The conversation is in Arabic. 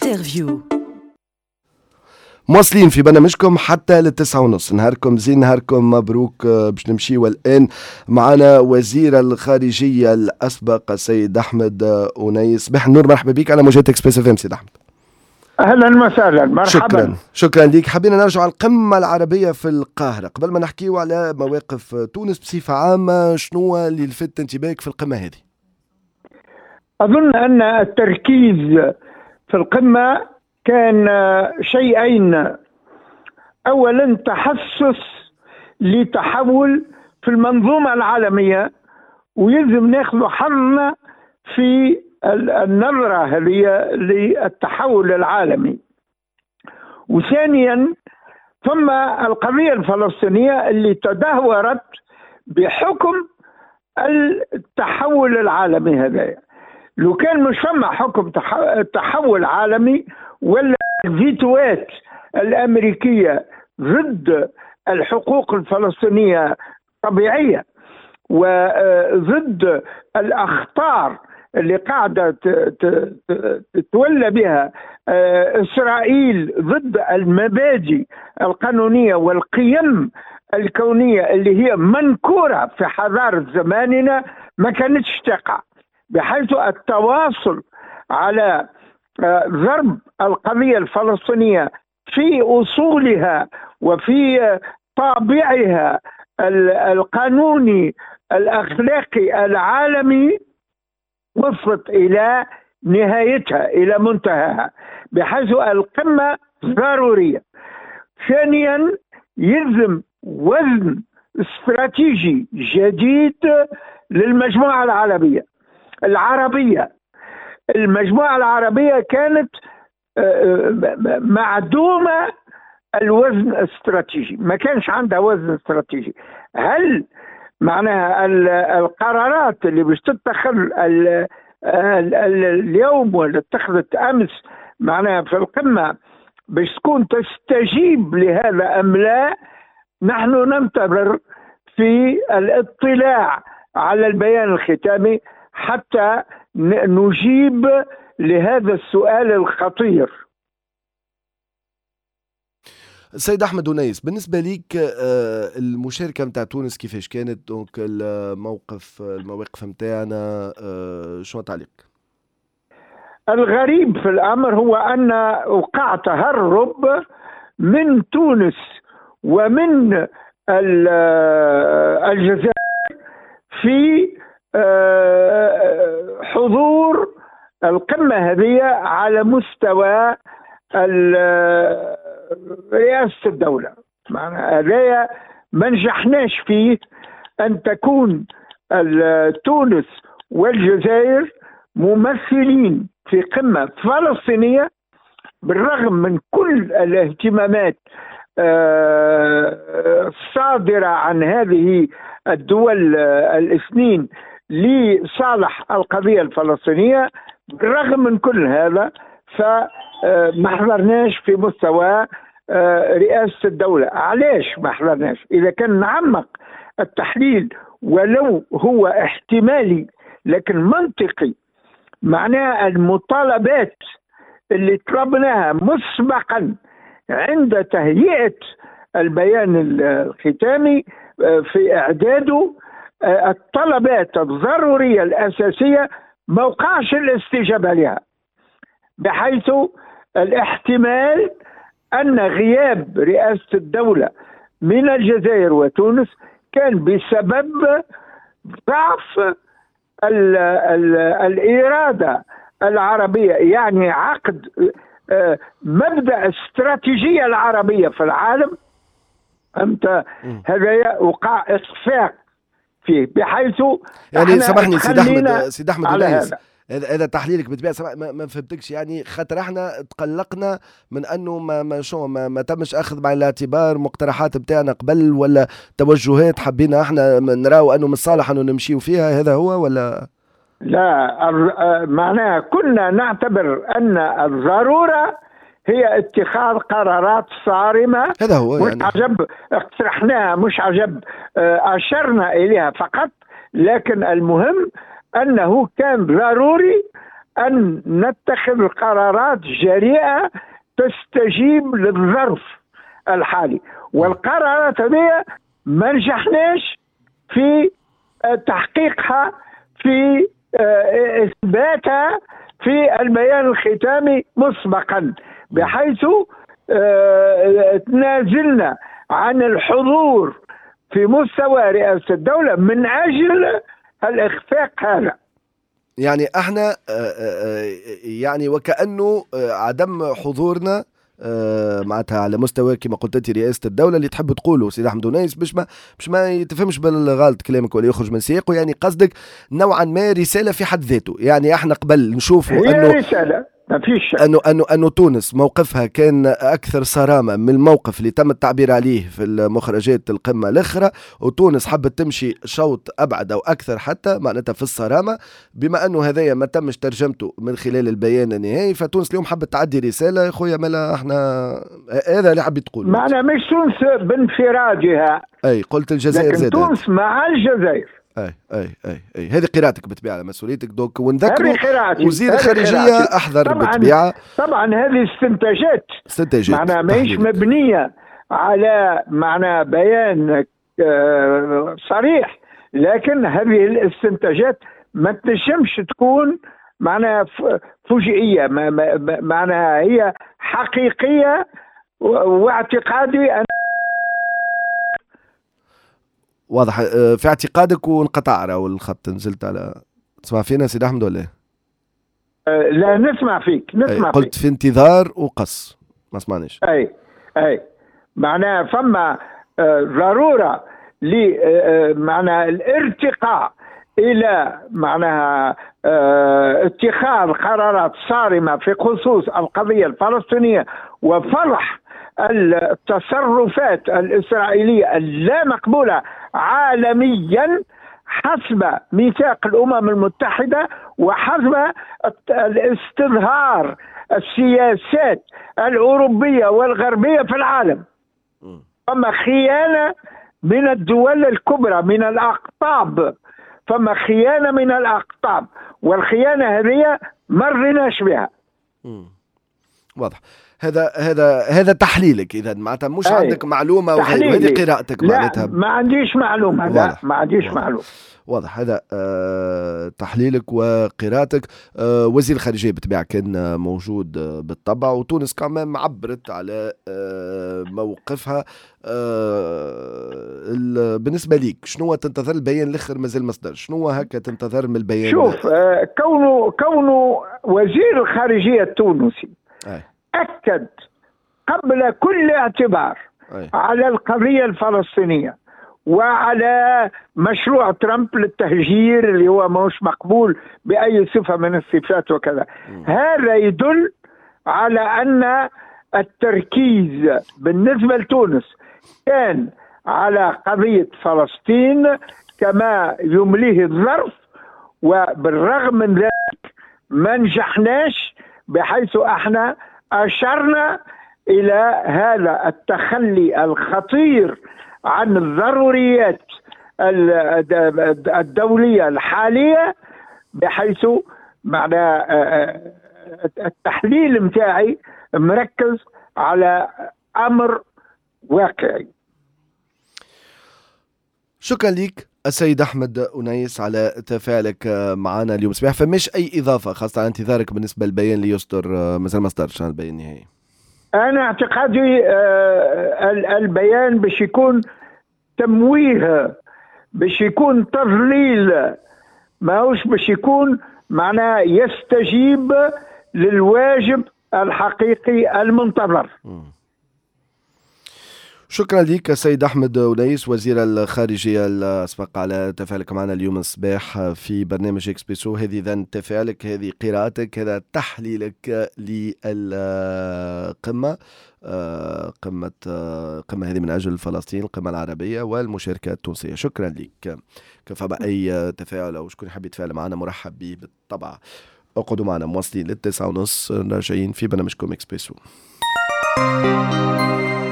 انترفيو. مواصلين في برنامجكم حتى ل9:30. نهاركم زين، نهاركم مبروك. باش نمشي والآن معنا وزير الخارجية الأسبق السيد أحمد أونيس. صباح النور، مرحبا بك على موجات اكسبريس اف ام سيد أحمد. اهلا وسهلا، مرحبا. شكرا لك. حبينا نرجع على القمة العربية في القاهرة. قبل ما نحكيو على مواقف تونس بصفة عامة، شنو اللي لفت انتباهك في القمة هذه؟ أظن أن التركيز في القمة كان شيئين. أولا تحسس لتحول في المنظومة العالمية، ويلزم ناخذ حظنا في النظرة هذه للتحول العالمي. وثانيا ثم القضية الفلسطينية اللي تدهورت بحكم التحول العالمي هذا. لو كان مش فما حكم تحول عالمي ولا الفيتوات الأمريكية ضد الحقوق الفلسطينية طبيعية، وضد الأخطار اللي قاعدة تتولى بها إسرائيل ضد المبادئ القانونية والقيم الكونية اللي هي منكورة في حضارة زماننا، ما كانتش تقع. بحيث التواصل على ضرب القضية الفلسطينية في أصولها وفي طابعها القانوني الأخلاقي العالمي وصلت إلى نهايتها، إلى منتهاها، بحيث القمة ضرورية. ثانيا يلزم وزن استراتيجي جديد للمجموعة العربية. المجموعة العربية كانت معدومة الوزن الاستراتيجي، ما كانش عندها وزن استراتيجي. هل معناها القرارات اللي باش تتخذ اليوم ولا اتخذت أمس معناها في القمة باش تكون تستجيب لهذا أم لا؟ نحن ننتظر في الاطلاع على البيان الختامي حتى نجيب لهذا السؤال الخطير. سيد أحمد أونيس، بالنسبة ليك المشاركة متاع تونس كيفاش كانت؟ دونك المواقف متاعنا شو تعليق؟ الغريب في الأمر هو أن وقع تهرب من تونس ومن الجزائر في حضور القمة هذه على مستوى رئاسة الدولة. معنى هذا ما نجحناش فيه أن تكون تونس والجزائر ممثلين في قمة فلسطينية، بالرغم من كل الاهتمامات الصادرة عن هذه الدول الاثنين لصالح القضية الفلسطينية. بالرغم من كل هذا فما حضرناش في مستوى رئاسة الدولة. علاش ما حضرناش؟ إذا كان نعمق التحليل ولو هو احتمالي لكن منطقي، معناها المطالبات اللي طلبناها مسبقا عند تهيئة البيان الختامي في إعداده، الطلبات الضرورية الأساسية ما وقعش الاستجابة لها، بحيث الاحتمال أن غياب رئاسة الدولة من الجزائر وتونس كان بسبب ضعف الإرادة العربية، يعني عقد مبدأ الاستراتيجية العربية في العالم. أنت هذا وقع إخفاق فيه، بحيث يعني سامحني سيد أحمد أونيس، هذا تحليلك بالطبيعة ما فهمتكش. يعني خاطر احنا تقلقنا من انه ما تمش اخذ بعين الاعتبار مقترحات بتاعنا قبل، ولا توجهات حبينا احنا نراو انه من الصالح انه نمشيو فيها، هذا هو ولا لا؟ معناها كنا نعتبر ان الضرورة هي اتخاذ قرارات صارمة. هذا هو مش يعني عجب اقترحناها، مش عجب أشرنا إليها فقط، لكن المهم أنه كان ضروري أن نتخذ قرارات جريئة تستجيب للظرف الحالي، والقرارات هذه ما نجحناش في تحقيقها، في إثباتها في البيان الختامي مسبقا، بحيث تنازلنا عن الحضور في مستوى رئاسة الدولة من أجل الإخفاق هذا. يعني احنا يعني وكأنه عدم حضورنا معناتها على مستوى كما قلت انت رئاسة الدولة اللي تحب تقوله سيد احمد ونيس باش ما يتفهمش بالغلط كلامك ولا يخرج من سياقه، يعني قصدك نوعا ما رسالة في حد ذاته. يعني احنا قبل نشوفوا انه رسالة ما فيش انه تونس موقفها كان اكثر صرامه من الموقف اللي تم التعبير عليه في المخرجات القمه الاخرى، وتونس حبت تمشي شوط ابعد او اكثر حتى معناتها في الصرامه، بما انه هذايا ما تمش ترجمته من خلال البيان النهائي، فتونس اليوم حبت تعدي رساله يا خويا مالا احنا هذا اللي حبيت تقول. معنا مش تونس بانفرادها، اي قلت الجزائر زادت، تونس مع الجزائر. اي هذه قراءتك بالطبيعه على مسؤوليتك دوك، ونذكروا وزير الخارجيه احذر بالطبيعه. طبعا هذه استنتاجات معناها ماهيش مبنيه على معنى بيان صريح، لكن هذه الاستنتاجات ما تنجمش تكون معناها فجئيه، معناها هي حقيقيه، واعتقادي أن واضح في اعتقادك. وانقطع راهو الخط، نزلت على تسمع فينا سيد احمد ولا لا نسمع فيك نسمع قلت فيك. في انتظار وقص ما سمعناش. اي معناها فما ضروره لمعنى الارتقاء الى معناها اتخاذ قرارات صارمه في خصوص القضيه الفلسطينيه، وفضح التصرفات الإسرائيلية اللا مقبولة عالميا حسب ميثاق الأمم المتحدة وحسب الاستظهار السياسات الأوروبية والغربية في العالم. فما خيانة من الدول الكبرى من الأقطاب، فما خيانة من الأقطاب، والخيانة هذه ما رضيناش بها. واضح. هذا تحليلك اذا معناتها مش عندك معلومه، وهذه قراءتك معناتها. لا ما عنديش معلومه، لا ما عنديش معلومه. واضح هذا تحليلك وقراءتك. وزير الخارجيه بالطبيعه كان موجود بالطبع، وتونس كمان عبرت على موقفها. بالنسبه ليك شنو تنتظر البيان الاخر؟ مازال مصدر شنو هكا تنتظر من البيان؟ شوف كونه وزير الخارجيه التونسي أكد قبل كل اعتبار على القضية الفلسطينية وعلى مشروع ترامب للتهجير اللي هو مش مقبول بأي صفة من الصفات وكذا. هذا يدل على أن التركيز بالنسبة لتونس كان على قضية فلسطين كما يمليه الظرف، وبالرغم من ذلك ما نجحناش، بحيث احنا أشرنا إلى هذا التخلي الخطير عن الضروريات الدولية الحالية، بحيث معنى التحليل متاعي مركز على أمر واقعي. شكرا لك السيد أحمد أنيس على تفاعلك معنا اليوم صباح. فمش أي إضافة خاصة على انتظارك بالنسبة للبيان اللي يصدر، مثل ما اصدرش عن البيان النهائي؟ أنا اعتقادي البيان باش يكون تمويه، باش يكون تضليل، ما هوش باش يكون معناه يستجيب للواجب الحقيقي المنتظر. شكرا لك السيد أحمد أنيس وزير الخارجية الأسبق على تفاعلك معنا اليوم الصباح في برنامج إكسبريسو. هذه إذن تفاعلك، هذه قراءتك، هذا تحليلك للقمة، قمة هذه من أجل فلسطين، القمة العربية والمشاركة التونسية. شكرا لك. كفى بأي تفاعل أو شكون حاب يتفاعل معنا مرحب به بالطبع. اقعدوا معنا مواصلين لل9:30 راجعين في برنامجكم إكسبريسو.